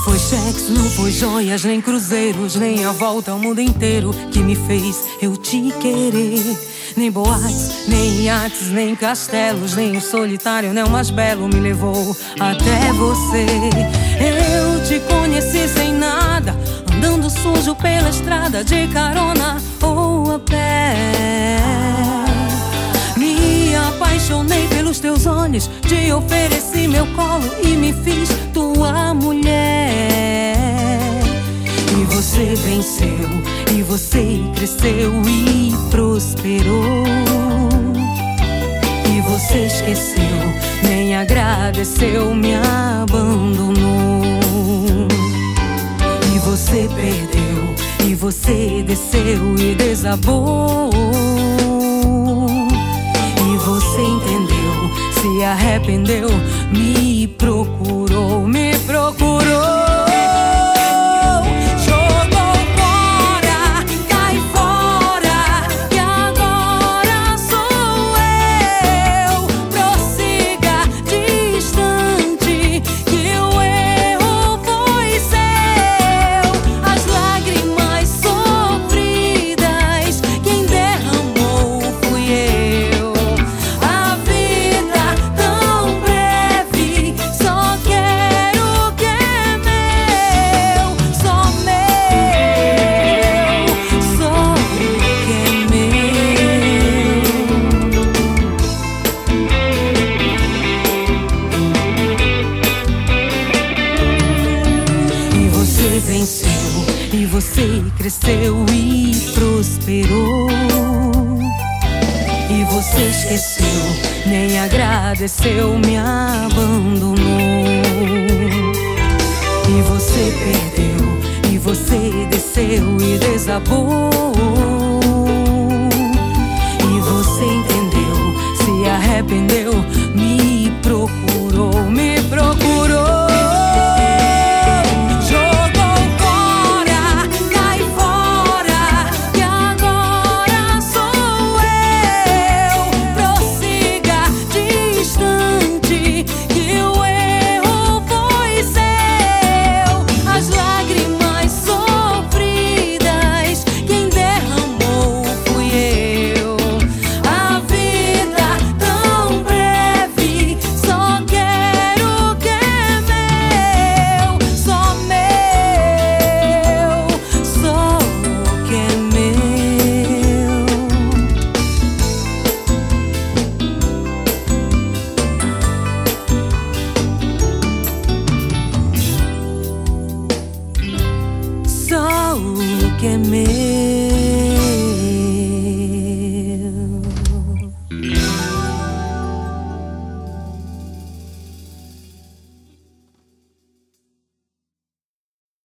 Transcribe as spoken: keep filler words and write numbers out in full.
foi sexo, não foi joias, nem cruzeiros, nem a volta ao mundo inteiro que me fez eu te querer. Nem boates, nem iates, nem castelos, nem o solitário, nem o mais belo me levou até você. Eu te conheci sem nada, andando sujo pela estrada, de carona ou a pé. Me apaixonei pelos teus olhos, te ofereci meu colo e me fiz tua mulher. E você venceu, e você cresceu e prosperou. E você esqueceu, nem agradeceu, me abandonou. E você perdeu, e você desceu e desabou. E você entendeu, se arrependeu, me procurou, me procurou. Venceu, e você cresceu e prosperou. E você esqueceu, nem agradeceu, me abandonou. E você perdeu, e você desceu e desabou.